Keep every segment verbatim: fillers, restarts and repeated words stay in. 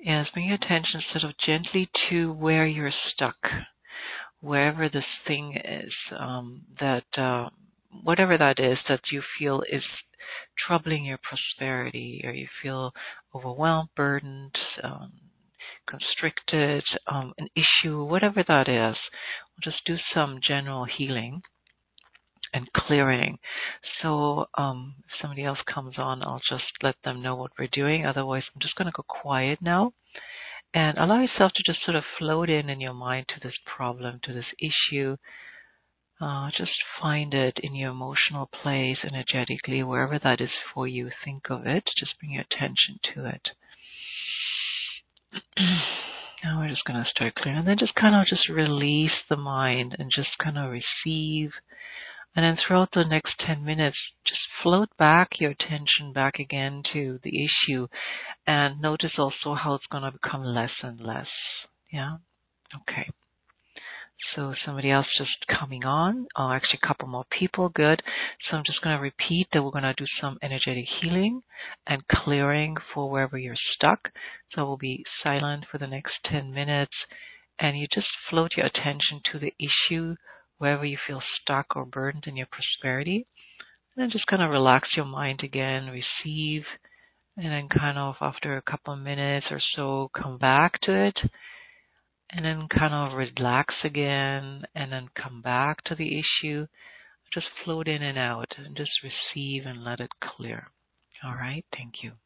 Yes, bring your attention sort of gently to where you're stuck, wherever this thing is, um, that uh, whatever that is that you feel is troubling your prosperity, or you feel overwhelmed, burdened, um, constricted, um, an issue, whatever that is. We'll just do some general healing and clearing. So um, if somebody else comes on, I'll just let them know what we're doing. Otherwise, I'm just going to go quiet now and allow yourself to just sort of float in in your mind to this problem, to this issue. Uh, just find it in your emotional place, energetically, wherever that is for you. Think of it. Just bring your attention to it. Now we're just going to start clearing. And then just kind of just release the mind and just kind of receive. And then throughout the next ten minutes, just float back your attention back again to the issue, and notice also how it's going to become less and less. Yeah? Okay. So somebody else just coming on. Oh, actually a couple more people. Good. So I'm just going to repeat that we're going to do some energetic healing and clearing for wherever you're stuck. So we'll be silent for the next ten minutes, and you just float your attention to the issue wherever you feel stuck or burdened in your prosperity. And then just kind of relax your mind again, receive, and then kind of after a couple of minutes or so, come back to it. And then kind of relax again, and then come back to the issue. Just float in and out and just receive and let it clear. All right, thank you.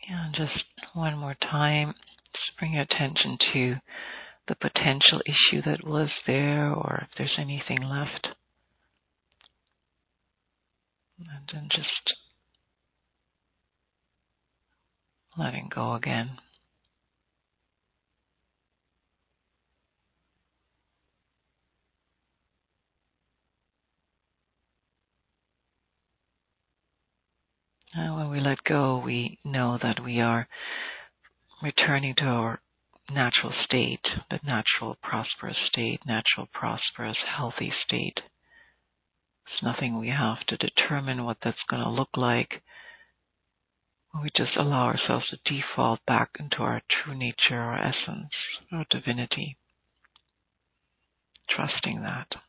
And just one more time, just bring your attention to the potential issue that was there, or if there's anything left. And then just letting go again. And when we let go, we know that we are returning to our natural state, the natural prosperous state, natural prosperous healthy state. It's nothing we have to determine what that's going to look like. We just allow ourselves to default back into our true nature, our essence, our divinity, trusting that.